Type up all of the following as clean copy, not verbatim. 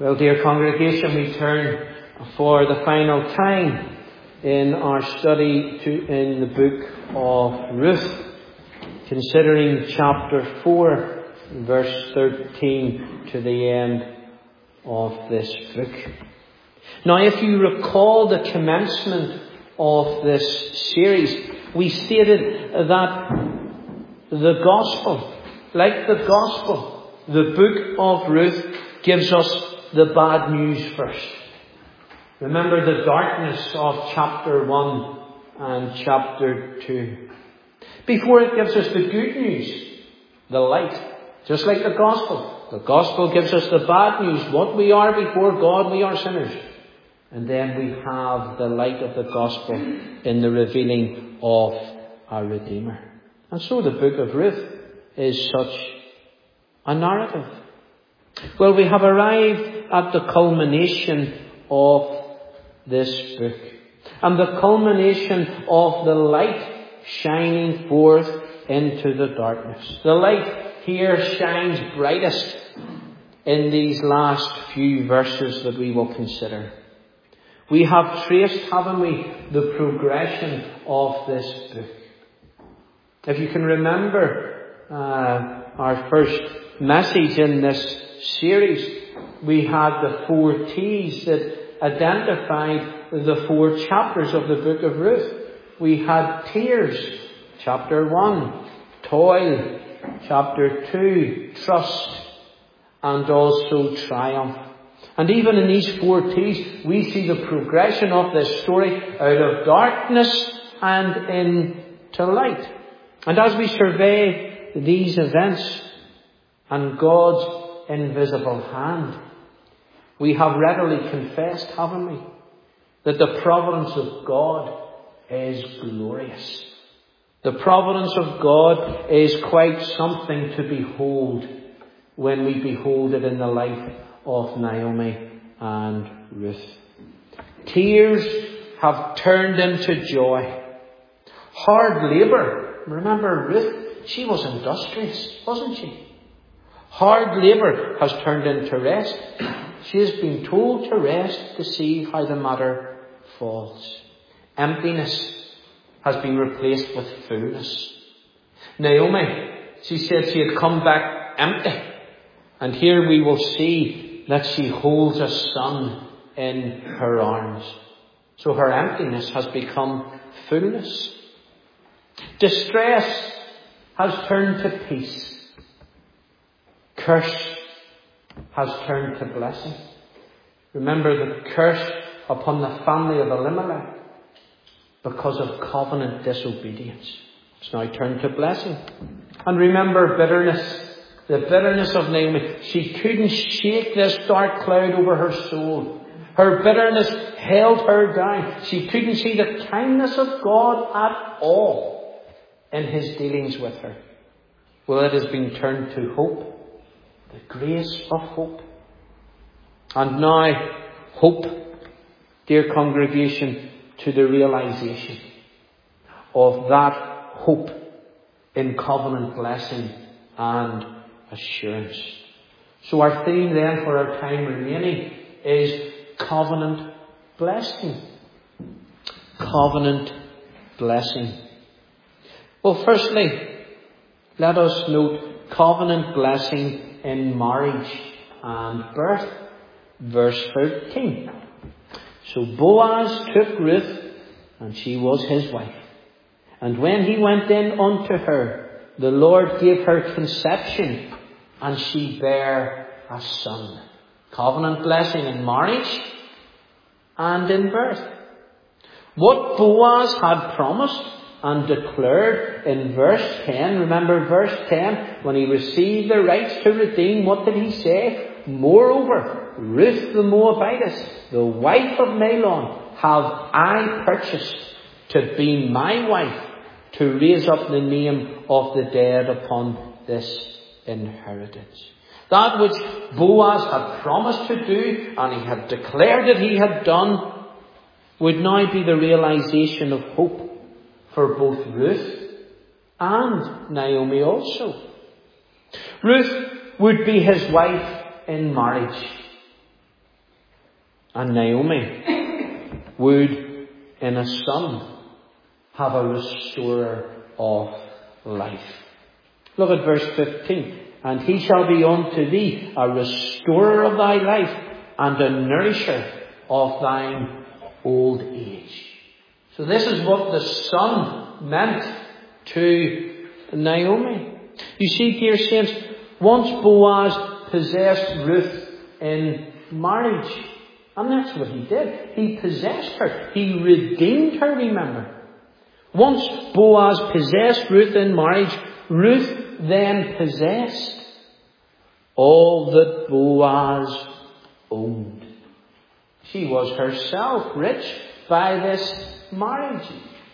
Well, dear congregation, we turn for the final time in our study in the book of Ruth, considering chapter 4, verse 13 to the end of this book. Now, if you recall the commencement of this series, we stated that the gospel, like the gospel, the book of Ruth gives us the bad news first. Remember the darkness of chapter 1 and chapter 2. Before it gives us the good news, the light. Just like the gospel. The gospel gives us the bad news. What we are before God, we are sinners. And then we have the light of the gospel in the revealing of our Redeemer. And so the book of Ruth is such a narrative. Well, we have arrived at the culmination of this book. And the culmination of the light shining forth into the darkness. The light here shines brightest in these last few verses that we will consider. We have traced, haven't we, the progression of this book. If you can remember our first message in this series, we had the 4 T's that identified the 4 chapters of the book of Ruth. We had tears, chapter 1, toil, chapter 2, trust, and also triumph. And even in these 4 T's, we see the progression of this story out of darkness and into light. And as we survey these events and God's invisible hand, we have readily confessed, haven't we, that the providence of God is glorious. The providence of God is quite something to behold when we behold it in the life of Naomi and Ruth. Tears have turned into joy. Hard labour. Remember Ruth, she was industrious, wasn't she? Hard labour has turned into rest. She has been told to rest to see how the matter falls. Emptiness has been replaced with fullness. Naomi, she said she had come back empty. And here we will see that she holds a son in her arms. So her emptiness has become fullness. Distress has turned to peace. Curse has turned to blessing. Remember the curse upon the family of Elimelech because of covenant disobedience. It's now turned to blessing. And remember bitterness. The bitterness of Naomi. She couldn't shake this dark cloud over her soul. Her bitterness held her down. She couldn't see the kindness of God at all in His dealings with her. Well, it has been turned to hope. The grace of hope. And now, hope, dear congregation, to the realization of that hope in covenant blessing and assurance. So our theme then for our time remaining is covenant blessing. Covenant blessing. Well, firstly, let us note covenant blessing in marriage and birth. Verse 13. So Boaz took Ruth, and she was his wife. And when he went in unto her, the Lord gave her conception, and she bare a son. Covenant blessing in marriage and in birth. What Boaz had promised and declared in verse 10. Remember verse 10, when he received the rights to redeem, what did he say? Moreover, Ruth the Moabitess, the wife of Mahlon, have I purchased to be my wife, to raise up the name of the dead upon this inheritance. That which Boaz had promised to do, and he had declared that he had done, would now be the realization of hope for both Ruth and Naomi also. Ruth would be his wife in marriage. and Naomi would, in a son, have a restorer of life. Look at verse 15. And he shall be unto thee a restorer of thy life and a nourisher of thine old age. So this is what the son meant to Naomi. You see, dear saints, once Boaz possessed Ruth in marriage, and that's what he did. He possessed her. He redeemed her, remember. Once Boaz possessed Ruth in marriage, Ruth then possessed all that Boaz owned. She was herself rich by this marriage.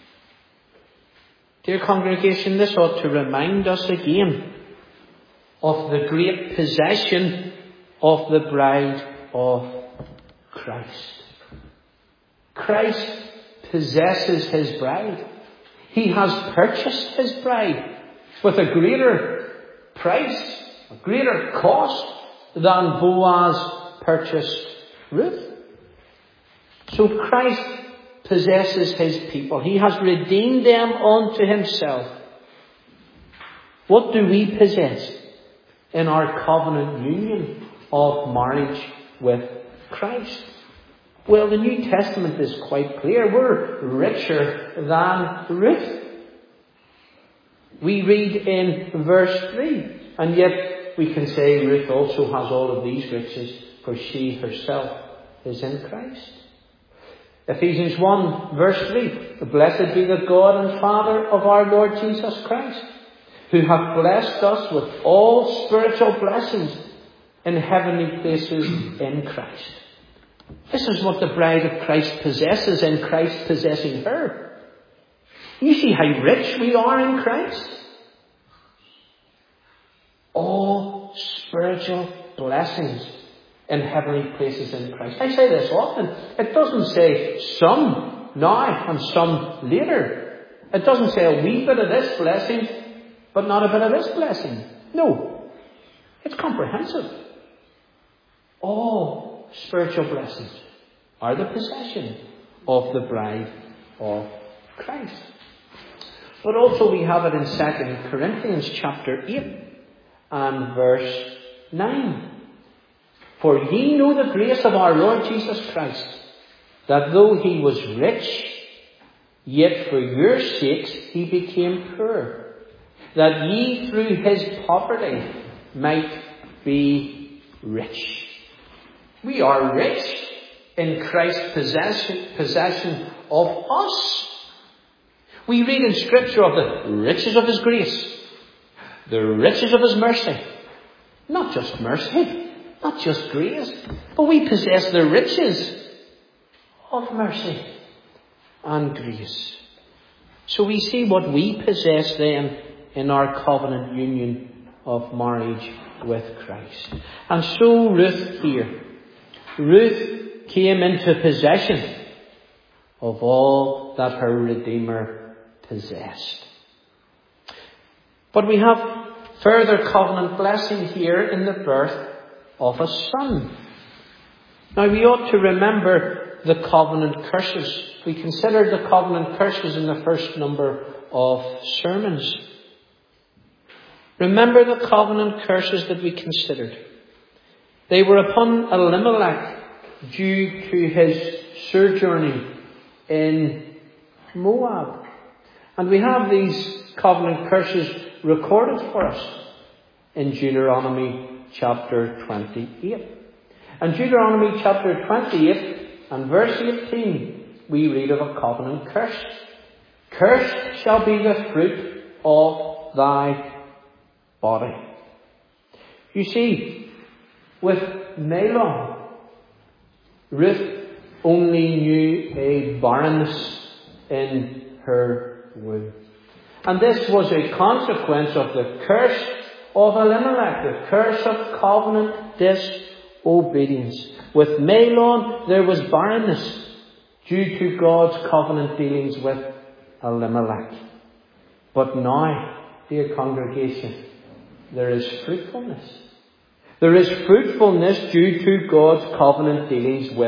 Dear congregation, this ought to remind us again of the great possession of the bride of Christ. Christ possesses his bride. He has purchased his bride with a greater price, a greater cost than Boaz purchased Ruth. So Christ possesses his people. He has redeemed them unto himself. What do we possess in our covenant union of marriage with Christ? Well, the New Testament is quite clear. We're richer than Ruth. We read in verse 3, and yet we can say Ruth also has all of these riches, for she herself is in Christ. Ephesians 1 verse 3, blessed be the God and Father of our Lord Jesus Christ, who hath blessed us with all spiritual blessings in heavenly places in Christ. This is what the bride of Christ possesses in Christ possessing her. You see how rich we are in Christ? All spiritual blessings in heavenly places in Christ. I say this often. It doesn't say some now and some later. It doesn't say a wee bit of this blessing, but not a bit of this blessing. No. It's comprehensive. All spiritual blessings are the possession of the bride of Christ. But also we have it in 2 Corinthians chapter 8 and verse 9. For ye know the grace of our Lord Jesus Christ, that though he was rich, yet for your sakes he became poor, that ye through his poverty might be rich. We are rich in Christ's possession of us. We read in Scripture of the riches of his grace, the riches of his mercy. Not just mercy, not just grace, but we possess the riches of mercy and grace. So we see what we possess then in our covenant union of marriage with Christ. And so Ruth here. Ruth came into possession of all that her Redeemer possessed. But we have further covenant blessing here in the birth of a son. Now we ought to remember the covenant curses. We considered the covenant curses in the first number of sermons. Remember the covenant curses that we considered. They were upon Elimelech due to his sojourning in Moab. And we have these covenant curses recorded for us in Deuteronomy chapter 28. And Deuteronomy chapter 28 and verse 18, we read of a covenant curse. Cursed shall be the fruit of thy body. You see, with Mahlon, Ruth only knew a barrenness in her womb. And this was a consequence of the curse of Elimelech, the curse of covenant disobedience. With Mahlon, there was barrenness due to God's covenant dealings with Elimelech. But now, dear congregation, there is fruitfulness. There is fruitfulness due to God's covenant dealings with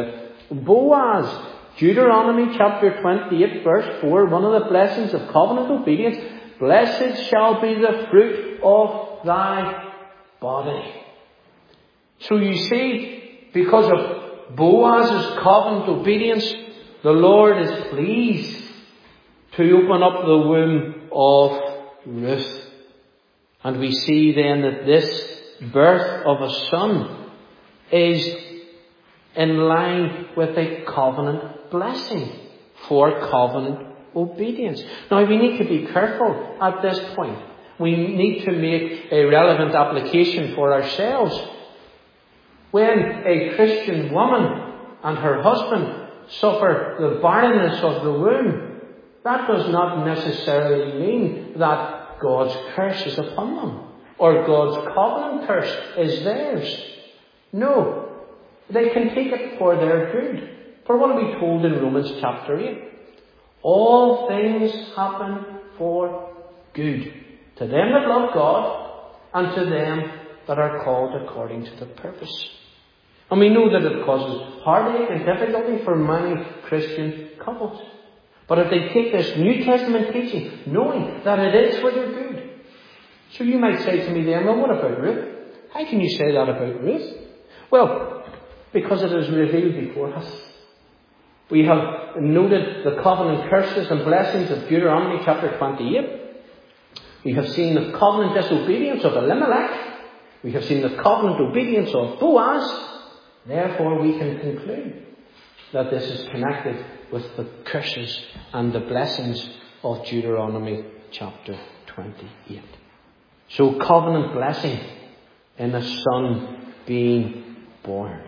Boaz. Deuteronomy chapter 28 verse 4, one of the blessings of covenant obedience. Blessed shall be the fruit of thy body. So you see, because of Boaz's covenant obedience, the Lord is pleased to open up the womb of Ruth. And we see then that this birth of a son is in line with a covenant blessing for covenant obedience. Now we need to be careful at this point. We need to make a relevant application for ourselves. When a Christian woman and her husband suffer the barrenness of the womb, that does not necessarily mean that God's curse is upon them or God's covenant curse is theirs. No. They can take it for their good. For what are we told in Romans chapter 8? All things happen for good to them that love God and to them that are called according to the purpose. And we know that it causes heartache and difficulty for many Christian couples. But if they take this New Testament teaching, knowing that it is for their good. So you might say to me then, well, what about Ruth? How can you say that about Ruth? Well, because it is revealed before us. We have noted the covenant curses and blessings of Deuteronomy chapter 28. We have seen the covenant disobedience of Elimelech. We have seen the covenant obedience of Boaz. Therefore, we can conclude that this is connected with the curses and the blessings of Deuteronomy chapter 28. So, covenant blessing in a son being born.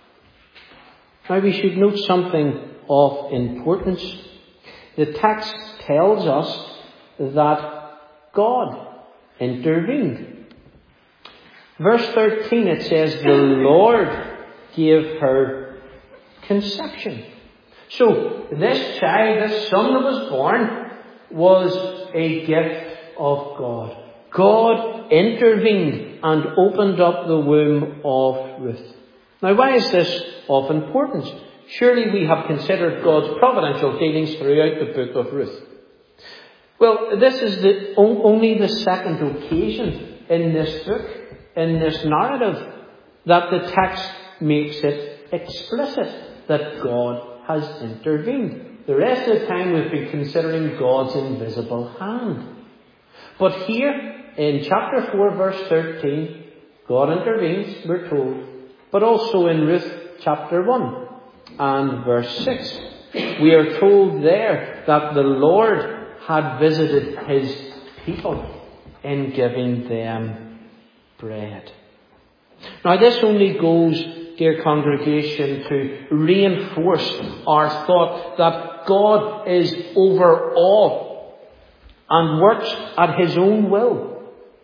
Now we should note something of importance. The text tells us that God intervened. Verse 13 it says, the Lord gave her conception. So this child, this son that was born, was a gift of God. God intervened and opened up the womb of Ruth. Now, why is this of importance? Surely we have considered God's providential dealings throughout the book of Ruth. Well, this is only the second occasion in this book, in this narrative, that the text makes it explicit that God has intervened. The rest of the time we've been considering God's invisible hand. But here, in chapter 4, verse 13, God intervenes, we're told. But also in Ruth chapter 1 and verse 6, we are told there that the Lord had visited his people in giving them bread. Now this only goes, dear congregation, to reinforce our thought that God is over all and works at his own will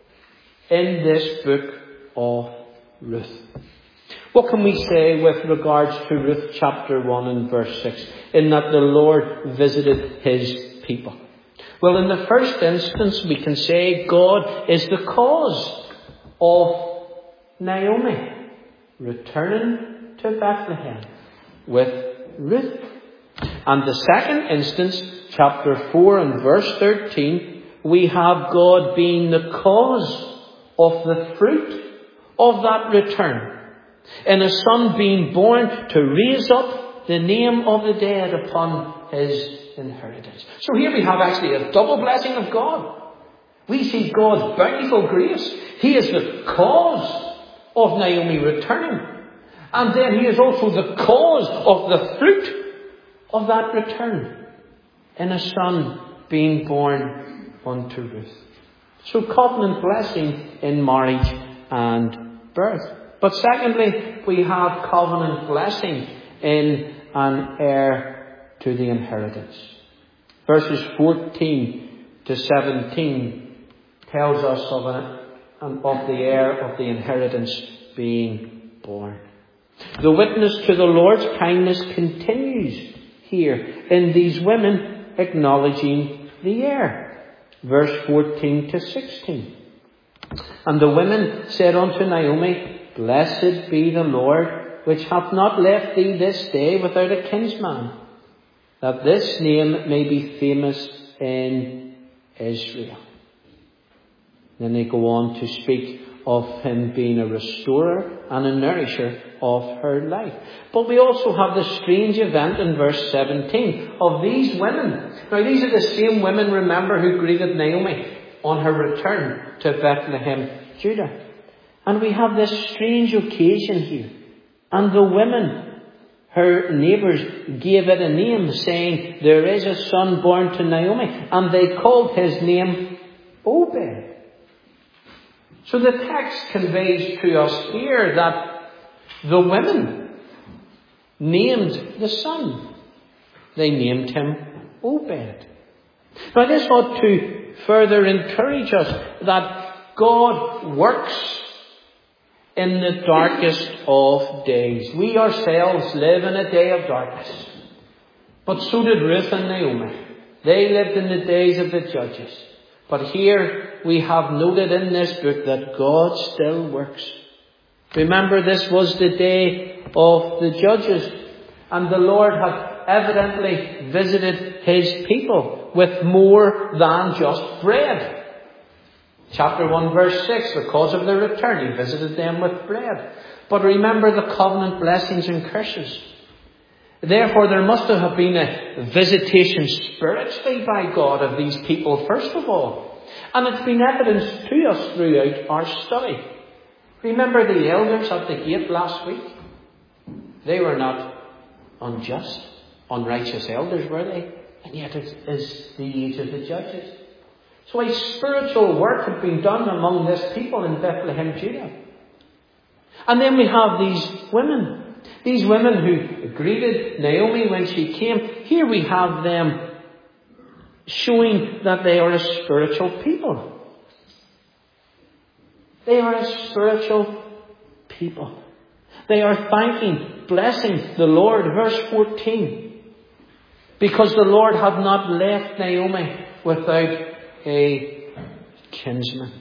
in this book of Ruth. What can we say with regards to Ruth chapter 1 and verse 6, in that the Lord visited his people? Well, in the first instance, we can say God is the cause of Naomi returning to Bethlehem with Ruth. And the second instance, chapter 4 and verse 13, we have God being the cause of the fruit of that return, and a son being born to raise up the name of the dead upon his inheritance. So here we have actually a double blessing of God. We see God's bountiful grace. He is the cause of Naomi returning. And then he is also the cause of the fruit of that return, in a son being born unto Ruth. So covenant blessing in marriage and birth. But secondly, we have covenant blessing in an heir to the inheritance. Verses 14 to 17 tells us of the heir of the inheritance being born. The witness to the Lord's kindness continues here in these women acknowledging the heir. Verse 14 to 16. And the women said unto Naomi, Blessed be the Lord, which hath not left thee this day without a kinsman, that this name may be famous in Israel. Then they go on to speak of him being a restorer and a nourisher of her life. But we also have the strange event in verse 17 of these women. Now these are the same women, remember, who greeted Naomi on her return to Bethlehem, Judah. And we have this strange occasion here. And the women, her neighbours, gave it a name, saying, there is a son born to Naomi. And they called his name Obed. So the text conveys to us here that the women named the son. They named him Obed. Now this ought to further encourage us that God works in the darkest of days. We ourselves live in a day of darkness. But so did Ruth and Naomi. They lived in the days of the judges. But here we have noted in this book that God still works. Remember, this was the day of the judges, and the Lord had evidently visited his people with more than just bread. Chapter 1 verse 6, because of their return, he visited them with bread. But remember the covenant blessings and curses. Therefore, there must have been a visitation spiritually by God of these people, first of all. And it's been evidenced to us throughout our study. Remember the elders at the gate last week? They were not unjust, unrighteous elders, were they? And yet it is the age of the judges. So a spiritual work had been done among this people in Bethlehem, Judah. And then we have these women. These women who greeted Naomi when she came. Here we have them showing that they are a spiritual people. They are a spiritual people. They are thanking, blessing the Lord. Verse 14. Because the Lord had not left Naomi without a kinsman.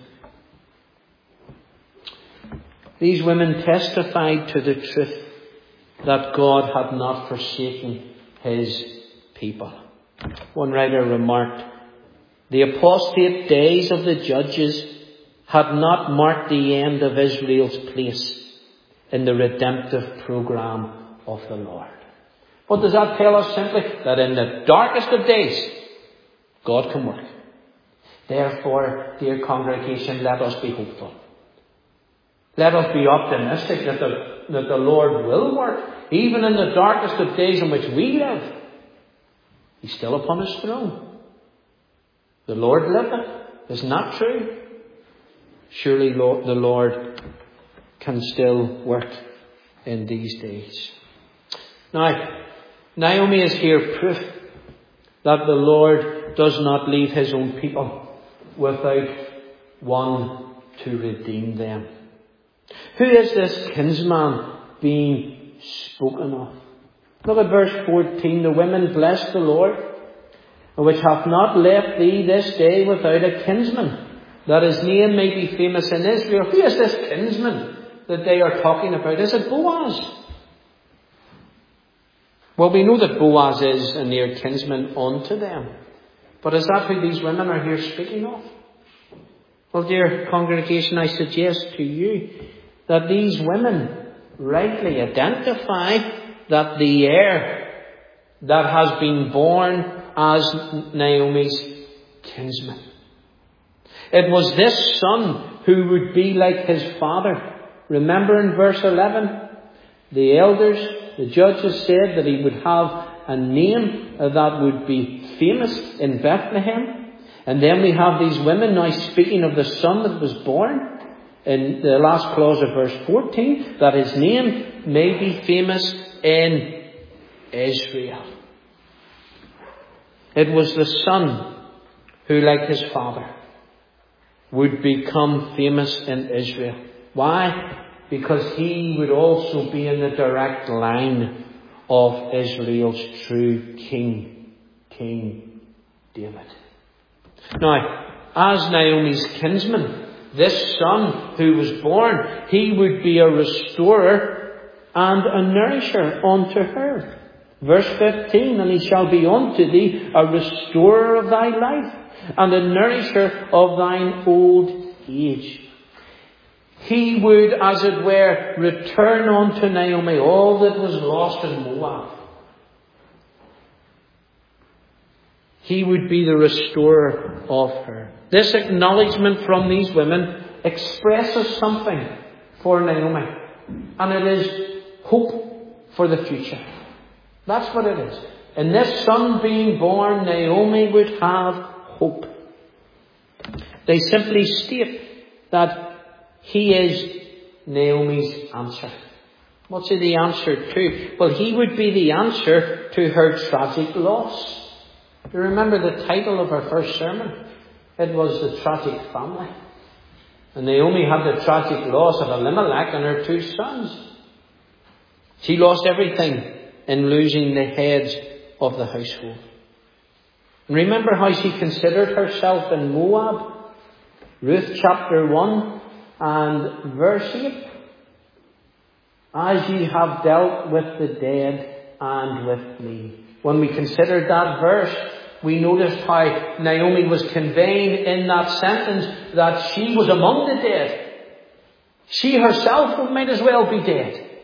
These women testified to the truth that God had not forsaken his people. One writer remarked, the apostate days of the judges had not marked the end of Israel's place in the redemptive program of the Lord. What does that tell us? Simply that in the darkest of days, God can work. Therefore, dear congregation, let us be hopeful. Let us be optimistic that the Lord will work. Even in the darkest of days in which we live, he's still upon his throne. The Lord liveth. Isn't that true? Surely the Lord can still work in these days. Now, Naomi is here proof that the Lord does not leave his own people without one to redeem them. Who is this kinsman being spoken of? Look at verse 14. The women blessed the Lord, which hath not left thee this day without a kinsman, that his name may be famous in Israel. Who is this kinsman that they are talking about? Is it Boaz? Well, we know that Boaz is a near kinsman unto them. But is that who these women are here speaking of? Well, dear congregation, I suggest to you that these women rightly identify that the heir that has been born as Naomi's kinsman. It was this son who would be like his father. Remember in verse 11, the elders, the judges said that he would have a name that would be famous in Bethlehem. And then we have these women now speaking of the son that was born. In the last clause of verse 14, that his name may be famous in Israel. It was the son who, like his father, would become famous in Israel. Why? Because he would also be in the direct line of Israel's true king, King David. Now, as Naomi's kinsman, this son who was born, he would be a restorer and a nourisher unto her. Verse 15, and he shall be unto thee a restorer of thy life, and a nourisher of thine old age. He would, as it were, return unto Naomi all that was lost in Moab. He would be the restorer of her. This acknowledgement from these women expresses something for Naomi. And it is hope for the future. That's what it is. In this son being born, Naomi would have hope. They simply state that he is Naomi's answer. What's he the answer to? Well, he would be the answer to her tragic loss. You remember the title of her first sermon? It was The Tragic Family. And Naomi had the tragic loss of Elimelech and her 2 sons. She lost everything in losing the heads of the household. And remember how she considered herself in Moab? Ruth chapter 1 and verse 8. As ye have dealt with the dead and with me. When we considered that verse, we noticed how Naomi was conveying in that sentence that she was among the dead. She herself might as well be dead.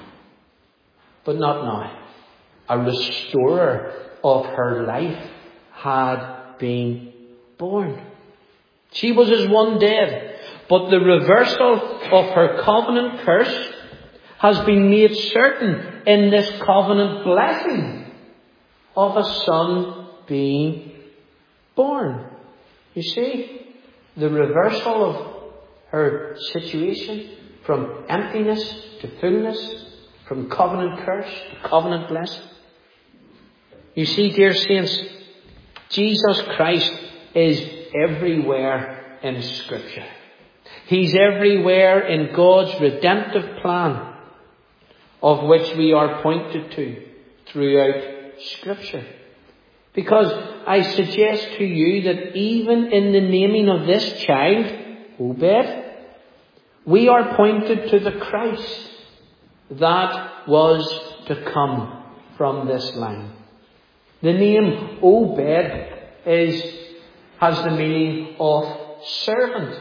But not now. A restorer of her life had been born. She was as one dead. But the reversal of her covenant curse has been made certain in this covenant blessing of a son being born. You see, the reversal of her situation from emptiness to fullness, from covenant curse to covenant blessing. You see, dear saints, Jesus Christ is everywhere in Scripture. He's everywhere in God's redemptive plan, of which we are pointed to throughout Scripture. Because I suggest to you that even in the naming of this child, Obed, we are pointed to the Christ that was to come from this line. The name Obed has the meaning of servant.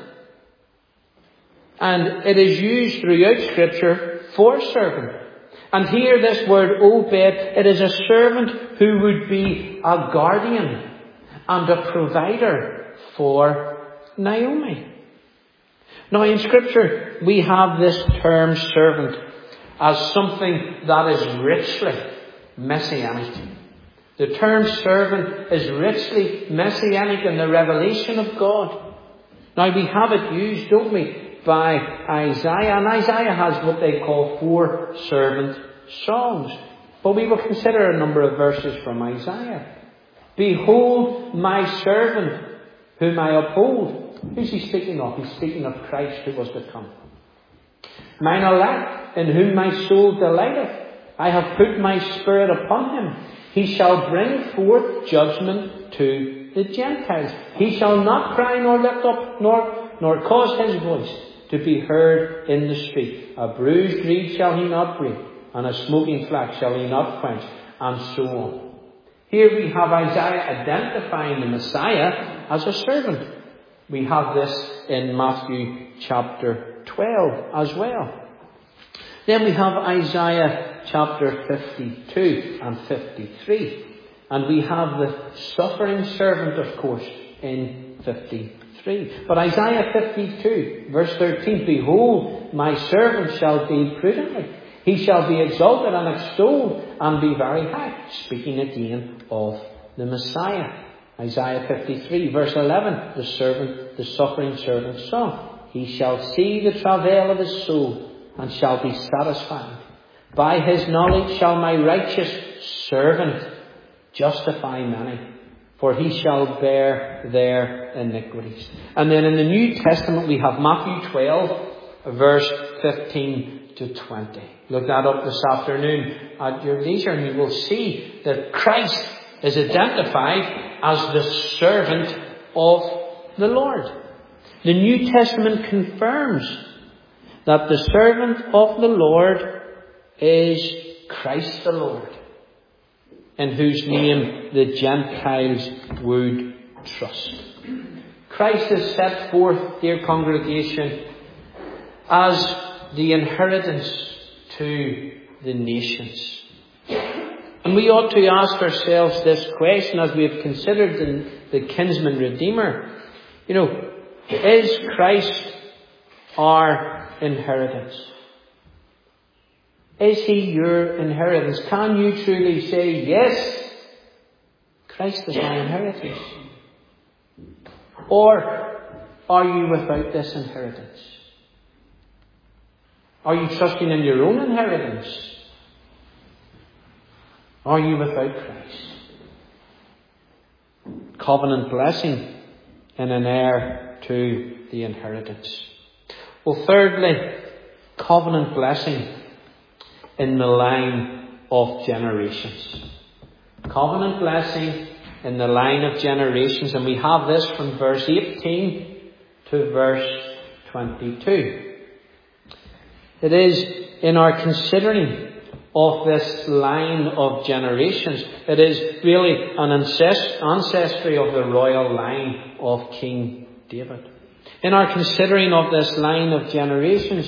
And it is used throughout Scripture for servant. And here this word Obed, it is a servant who would be a guardian and a provider for Naomi. Now in Scripture we have this term servant as something that is richly messianic. The term servant is richly messianic in the revelation of God. Now we have it used, don't we, by Isaiah, and Isaiah has what they call 4 servant songs. But we will consider a number of verses from Isaiah. Behold my servant whom I uphold. Who's he speaking of? He's speaking of Christ who was to come. Mine elect, in whom my soul delighteth. I have put my spirit upon him. He shall bring forth judgment to the Gentiles. He shall not cry nor lift up nor cause his voice to be heard in the street. A bruised reed shall he not break, and a smoking flax shall he not quench, and so on. Here we have Isaiah identifying the Messiah as a servant. We have this in Matthew chapter 12 as well. Then we have Isaiah chapter 52 and 53. And we have the suffering servant, of course, in 53. But Isaiah 52, verse 13, behold, my servant shall deal prudently. He shall be exalted and extolled and be very high. Speaking again of the Messiah. Isaiah 53, verse 11, the suffering servant's song. He shall see the travail of his soul and shall be satisfied. By his knowledge shall my righteous servant justify many, for he shall bear their iniquities. And then in the New Testament we have Matthew 12, verse 15 to 20. Look that up this afternoon at your leisure and you will see that Christ is identified as the servant of the Lord. The New Testament confirms that the servant of the Lord is Christ the Lord, in whose name the Gentiles would trust. Christ is set forth, dear congregation, as the inheritance to the nations. And we ought to ask ourselves this question as we have considered the kinsman redeemer. Is Christ our inheritance? Is he your inheritance? Can you truly say, yes, Christ is my inheritance? Or are you without this inheritance? Are you trusting in your own inheritance? Are you without Christ? Covenant blessing and an heir to the inheritance. Well, thirdly, covenant blessing in the line of generations. Covenant blessing in the line of generations. And we have this from verse 18 to verse 22. It is in our considering of this line of generations. It is really an ancestry of the royal line of King David. In our considering of this line of generations,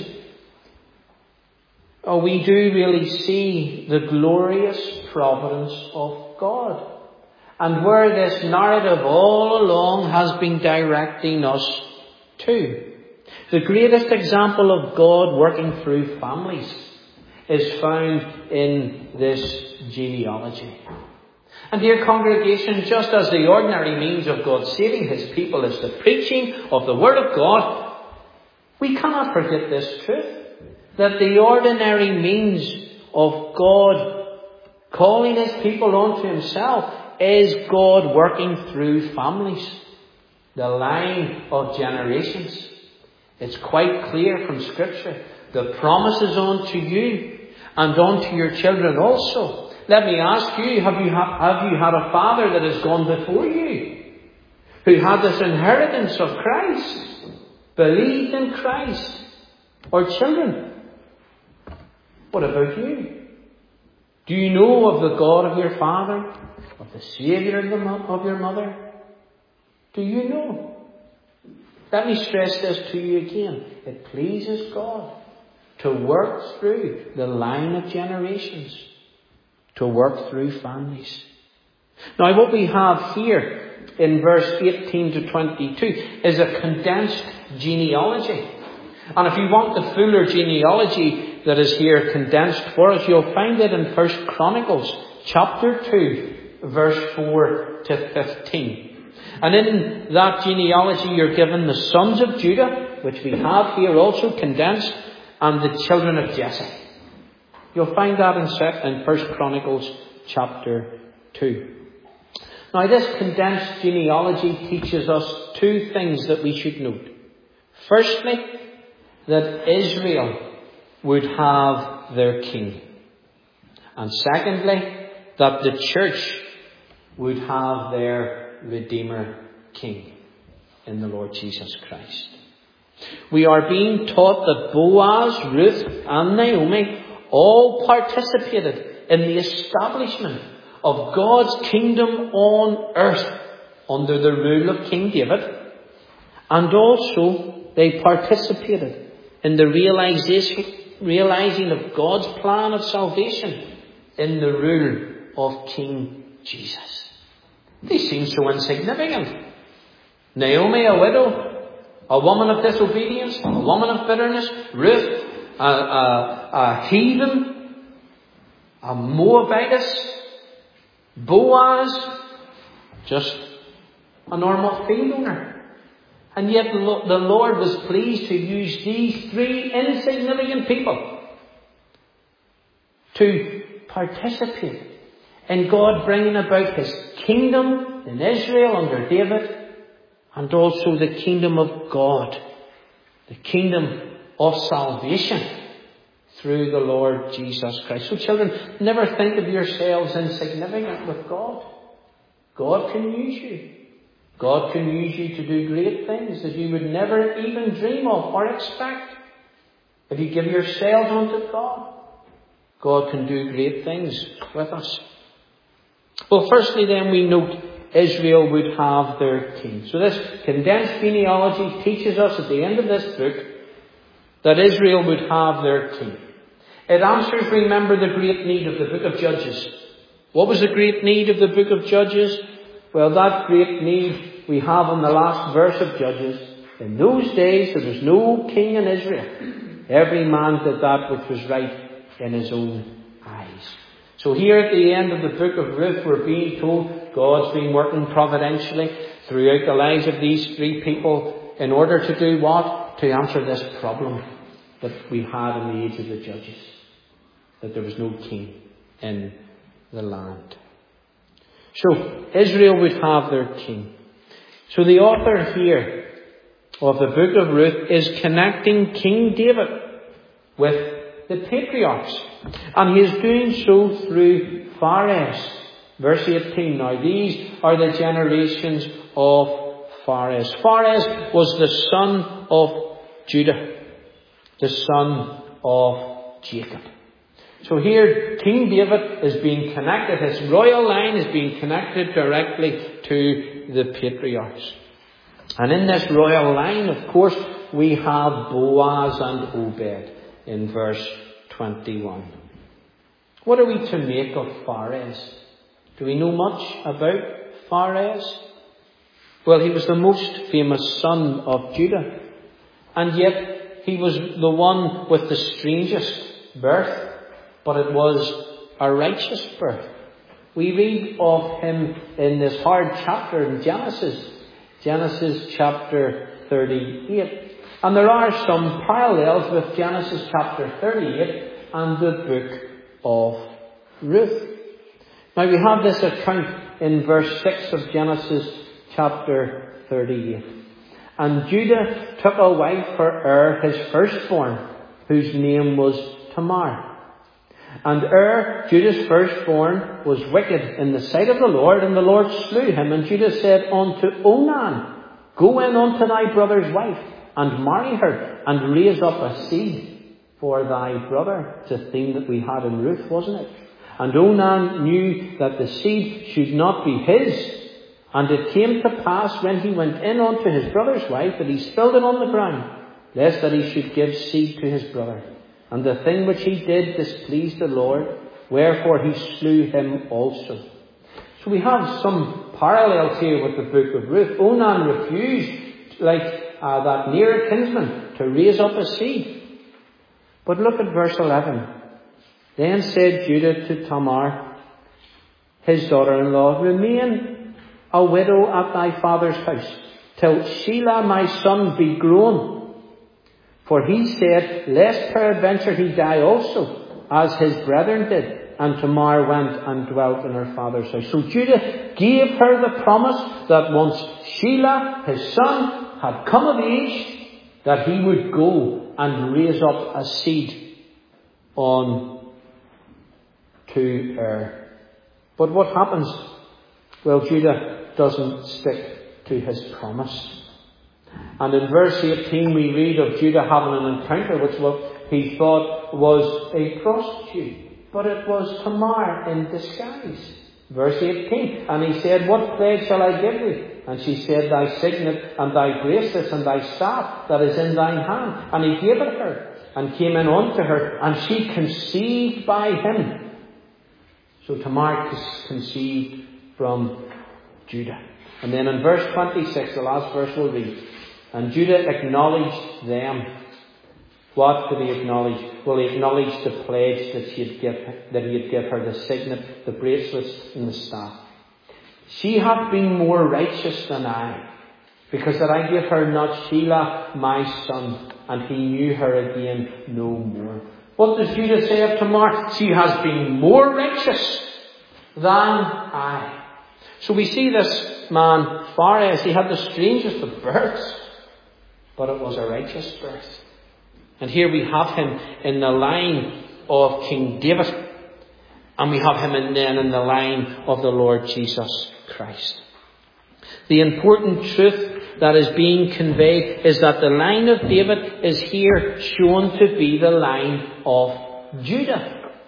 we do really see the glorious providence of God. And where this narrative all along has been directing us to. The greatest example of God working through families is found in this genealogy. And dear congregation, just as the ordinary means of God saving his people is the preaching of the Word of God, we cannot forget this truth, that the ordinary means of God calling his people unto himself is God working through families, the line of generations. It's quite clear from Scripture. The promise is unto you and unto your children also. Let me ask you, have you had a father that has gone before you, who had this inheritance of Christ, believed in Christ, or children? What about you? Do you know of the God of your father, of the Saviour of your mother? Do you know? Let me stress this to you again. It pleases God to work through the line of generations, to work through families. Now, what we have here in verse 18 to 22 is a condensed genealogy. And if you want the fuller genealogy that is here condensed for us, you'll find it in 1 Chronicles chapter 2, verse 4 to 15. And in that genealogy you're given the sons of Judah, which we have here also condensed, and the children of Jesse. You'll find that in 1 Chronicles chapter 2. Now, this condensed genealogy teaches us two things that we should note. Firstly, that Israel would have their king. And secondly, that the church would have their Redeemer King in the Lord Jesus Christ. We are being taught that Boaz, Ruth and Naomi all participated in the establishment of God's kingdom on earth under the rule of King David, and also they participated in the realizing of God's plan of salvation in the rule of King Jesus. They seem so insignificant. Naomi, a widow, a woman of disobedience, a woman of bitterness. Ruth, a heathen, a Moabitess. Boaz, just a normal field owner. And yet the Lord was pleased to use these three insignificant people to participate in God bringing about his kingdom in Israel under David, and also the kingdom of God, the kingdom of salvation through the Lord Jesus Christ. So children, never think of yourselves insignificant with God. God can use you. God can use you to do great things that you would never even dream of or expect if you give yourselves unto God. God can do great things with us. Well, firstly then we note Israel would have their king. So this condensed genealogy teaches us at the end of this book that Israel would have their king. It answers, remember, the great need of the book of Judges. What was the great need of the book of Judges? Well, that great need we have in the last verse of Judges. In those days there was no king in Israel. Every man did that which was right in his own eyes. So here at the end of the book of Ruth, we're being told God's been working providentially throughout the lives of these three people in order to do what? To answer this problem that we had in the age of the Judges. That there was no king in the land. So Israel would have their king. So the author here of the book of Ruth is connecting King David with the patriarchs. And he is doing so through Phares. Verse 18. Now these are the generations of Phares. Phares was the son of Judah, the son of Jacob. So here King David is being connected, his royal line is being connected directly to the patriarchs. And in this royal line, of course, we have Boaz and Obed in verse 21. What are we to make of Phares? Do we know much about Phares? Well, he was the most famous son of Judah. And yet he was the one with the strangest birth. But it was a righteous birth. We read of him in this hard chapter in Genesis chapter 38. And there are some parallels with Genesis chapter 38 and the book of Ruth. Now we have this account in verse 6 of Genesis chapter 38. And Judah took a wife for his firstborn, whose name was Tamar. And Judah's firstborn, was wicked in the sight of the Lord, and the Lord slew him. And Judah said unto Onan, Go in unto thy brother's wife, and marry her, and raise up a seed for thy brother. It's a theme that we had in Ruth, wasn't it? And Onan knew that the seed should not be his. And it came to pass, when he went in unto his brother's wife, that he spilled it on the ground, lest that he should give seed to his brother. And the thing which he did displeased the Lord, wherefore he slew him also. So we have some parallels here with the book of Ruth. Onan refused, like that near kinsman, to raise up a seed. But look at verse 11. Then said Judah to Tamar, his daughter-in-law, Remain a widow at thy father's house, till Shelah my son be grown. For he said, Lest peradventure he die also, as his brethren did. And Tamar went and dwelt in her father's house. So Judah gave her the promise that once Shelah, his son, had come of age, that he would go and raise up a seed on to her. But what happens? Well, Judah doesn't stick to his promise. And in verse 18 we read of Judah having an encounter which what he thought was a prostitute. But it was Tamar in disguise. Verse 18. And he said, What plague shall I give thee? And she said, Thy signet and thy bracelets and thy staff that is in thine hand. And he gave it her and came in unto her, and she conceived by him. So Tamar conceived from Judah. And then in verse 26, the last verse we'll read. And Judah acknowledged them. What did he acknowledge? Well, he acknowledged the pledge that he had given her, the signet, the bracelets, and the staff. She hath been more righteous than I, because that I gave her not Shelah my son, and he knew her again no more. What does Judah say of Tamar? She has been more righteous than I. So we see this man, Phares, he had the strangest of births, but it was a righteous birth. And here we have him in the line of King David, and we have him in the line of the Lord Jesus Christ. The important truth that is being conveyed is that the line of David is here shown to be the line of Judah.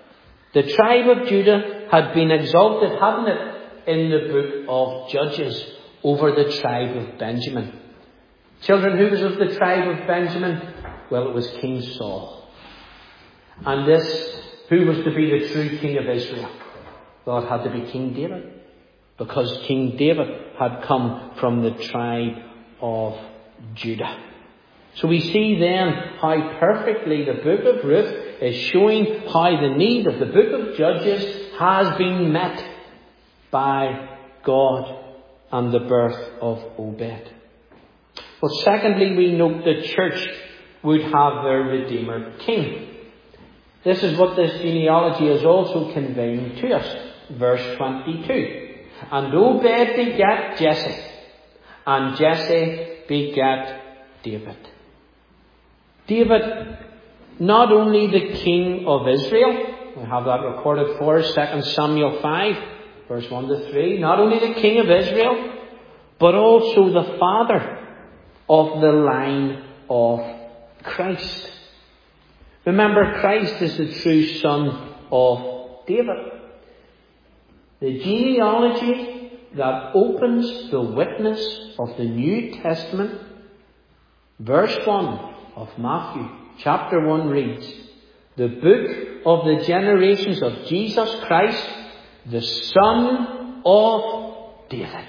The tribe of Judah had been exalted, hadn't it, in the book of Judges over the tribe of Benjamin. Children, who was of the tribe of Benjamin? Well, it was King Saul. And who was to be the true king of Israel? Well, it had to be King David, because King David had come from the tribe of Judah. So we see then how perfectly the book of Ruth is showing how the need of the book of Judges has been met by God and the birth of Obed. Well, secondly, we note the church would have their Redeemer King. This is what this genealogy is also conveying to us. Verse 22. And Obed begat Jesse, and Jesse begat David. David, not only the king of Israel, we have that recorded for us, 2 Samuel 5, verse 1 to 3. Not only the king of Israel, but also the father of the line of Christ. Remember, Christ is the true son of David. The genealogy that opens the witness of the New Testament, verse 1 of Matthew, chapter 1 reads, the book of the generations of Jesus Christ, the son of David,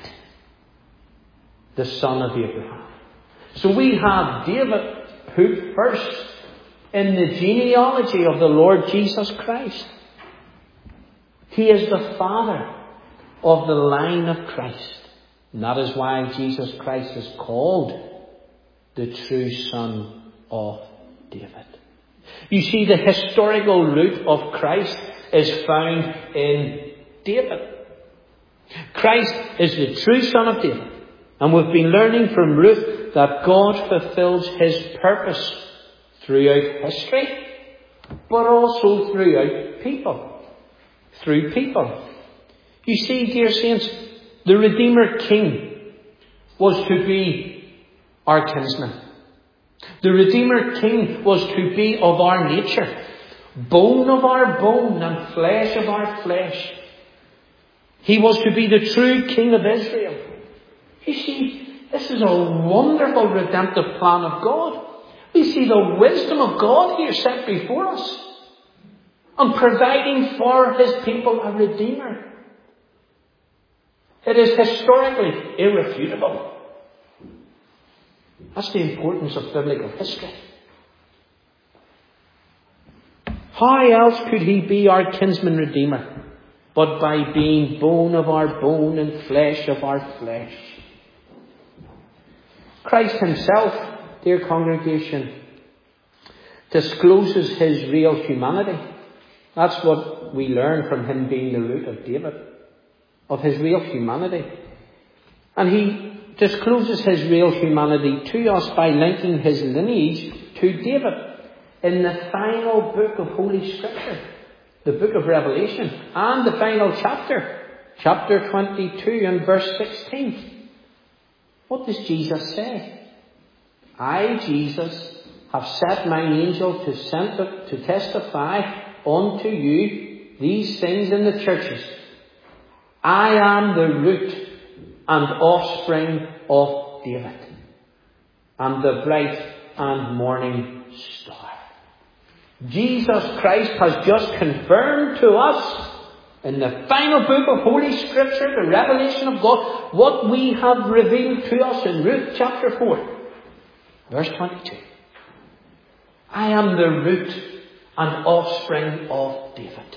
the son of Abraham. So we have David put first in the genealogy of the Lord Jesus Christ. He is the father of the line of Christ. And that is why Jesus Christ is called the true son of David. You see, the historical root of Christ is found in David. Christ is the true son of David. And we've been learning from Ruth that God fulfills his purpose throughout history, but also throughout people. Through people. You see, dear saints, the Redeemer King was to be our kinsman. The Redeemer King was to be of our nature, bone of our bone and flesh of our flesh. He was to be the true King of Israel. You see, this is a wonderful redemptive plan of God. We see the wisdom of God here set before us and providing for his people a Redeemer. It is historically irrefutable. That's the importance of biblical history. How else could he be our kinsman redeemer but by being bone of our bone and flesh of our flesh? Christ himself, dear congregation, discloses his real humanity. That's what we learn from him being the root of David, of his real humanity. And he discloses his real humanity to us by linking his lineage to David in the final book of Holy Scripture, the book of Revelation, and the final chapter, chapter 22 and verse 16. What does Jesus say? I, Jesus, have set mine angel to testify unto you these things in the churches. I am the root and offspring of David, and the bright and morning star. Jesus Christ has just confirmed to us in the final book of Holy Scripture, the revelation of God, what we have revealed to us in Ruth chapter 4, verse 22. I am the root and offspring of David.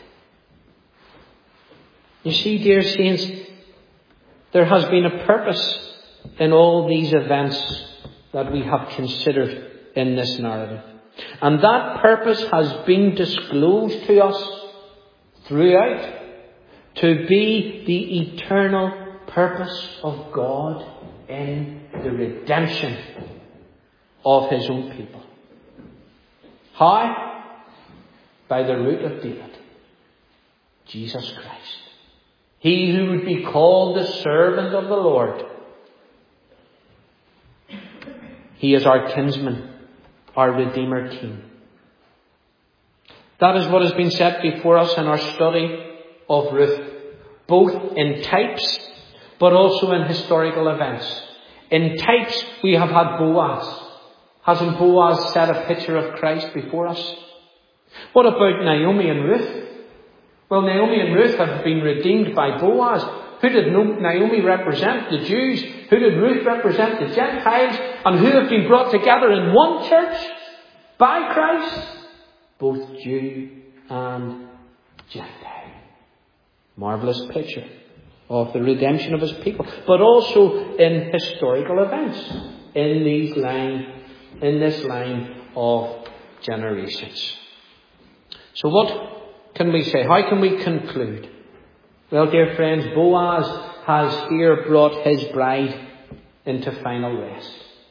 You see, dear saints, there has been a purpose in all these events that we have considered in this narrative. And that purpose has been disclosed to us throughout to be the eternal purpose of God in the redemption of his own people. How? By the root of David, Jesus Christ. He who would be called the servant of the Lord. He is our kinsman, our Redeemer King. That is what has been set before us in our study of Ruth, both in types but also in historical events. In types we have had Boaz. Hasn't Boaz set a picture of Christ before us? What about Naomi and Ruth? Well, Naomi and Ruth have been redeemed by Boaz. Who did Naomi represent? The Jews. Who did Ruth represent? The Gentiles. And who have been brought together in one church by Christ? Both Jew and Gentile. Marvellous picture of the redemption of his people. But also in historical events. In this line of generations. So what can we say? How can we conclude? Well, dear friends, Boaz has here brought his bride into final rest.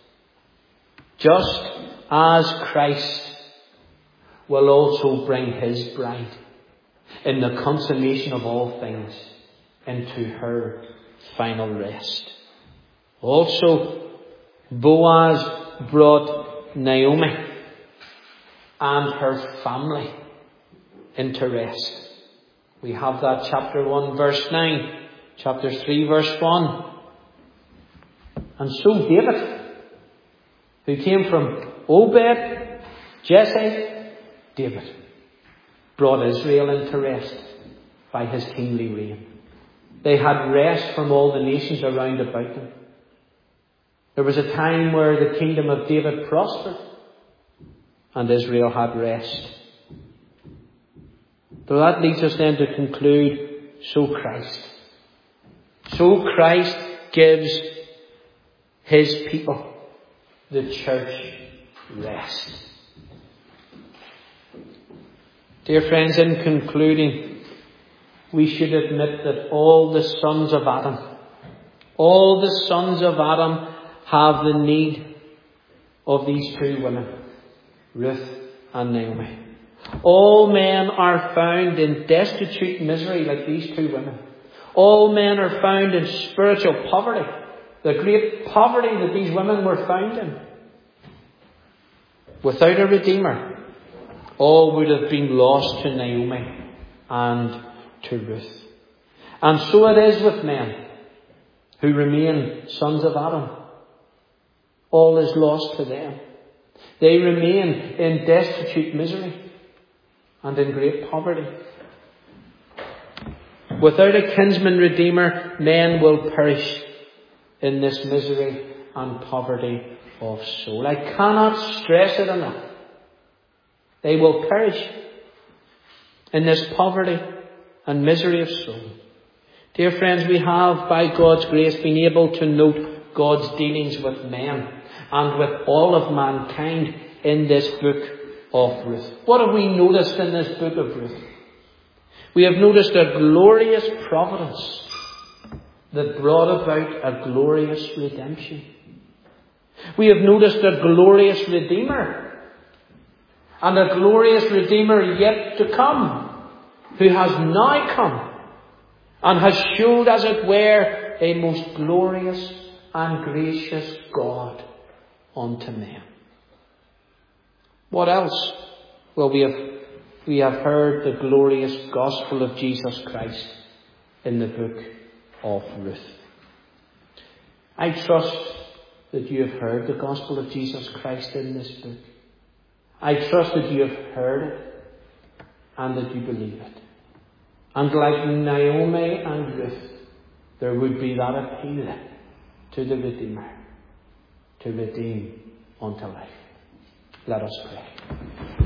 Just as Christ will also bring his bride in the consummation of all things into her final rest. Also, Boaz brought Naomi and her family into rest. We have that chapter 1 verse 9, chapter 3 verse 1. And so David, who came from Obed, Jesse, David, brought Israel into rest by his kingly reign. They had rest from all the nations around about them. There was a time where the kingdom of David prospered and Israel had rest. So that leads us then to conclude, so Christ gives his people, the church, rest. Dear friends, in concluding, we should admit that all the sons of Adam have the need of these two women, Ruth and Naomi. All men are found in destitute misery like these two women. All men are found in spiritual poverty, the great poverty that these women were found in. Without a Redeemer, all would have been lost to Naomi and to Ruth. And so it is with men who remain sons of Adam. All is lost to them. They remain in destitute misery and in great poverty. Without a kinsman redeemer, men will perish in this misery and poverty of soul. I cannot stress it enough. They will perish in this poverty and misery of soul. Dear friends, we have, by God's grace, been able to note God's dealings with men and with all of mankind in this book of Ruth. What have we noticed in this book of Ruth? We have noticed a glorious providence that brought about a glorious redemption. We have noticed a glorious Redeemer, and a glorious Redeemer yet to come, who has now come and has showed, as it were, a most glorious and gracious God unto men. What else? Well, we have heard the glorious gospel of Jesus Christ in the book of Ruth. I trust that you have heard the gospel of Jesus Christ in this book. I trust that you have heard it and that you believe it. And like Naomi and Ruth, there would be that appeal to the Redeemer to redeem unto life. Let us pray.